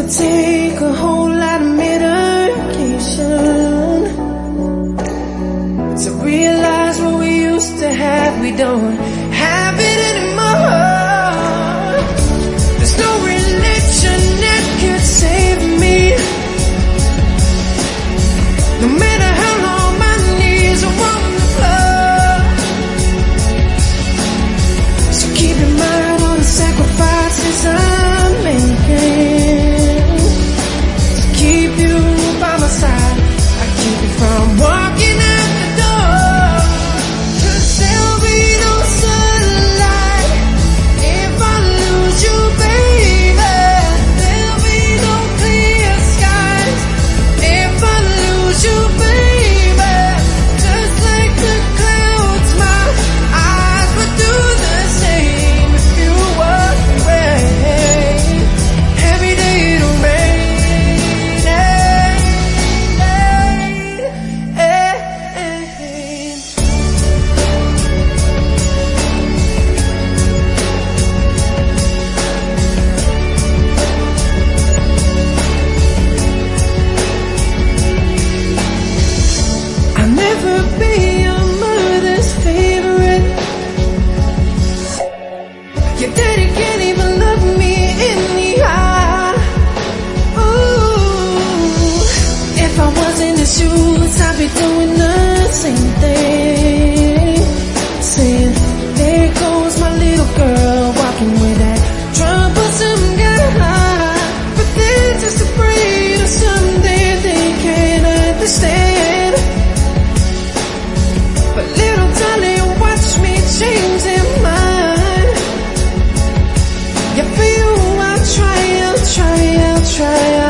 to take a whole lot of medication to realize what we used to have, we don't have it anymore. There's no religion that could save me, no matter how long my knees are on the floor. So keep in mind all the sacrifices I'm making to keep you by my side. I keep you from walking out the door, 'cause there'll be no sunlight if I lose you, baby. There'll be no clear skies if I lose you, baby. Just like the clouds, my eyes would do the same if you walk away. Every day it'll rain. I'll never be your mother's favorite. Your daddy can't even love me anyhow. Ooh, if I was in his shoes, I'd be doing the same thing, saying, there goes my little girl walking with that troublesome guy. But they're just afraid of something they can't understand. But little darling, watch me change their mind. You feel I'll try.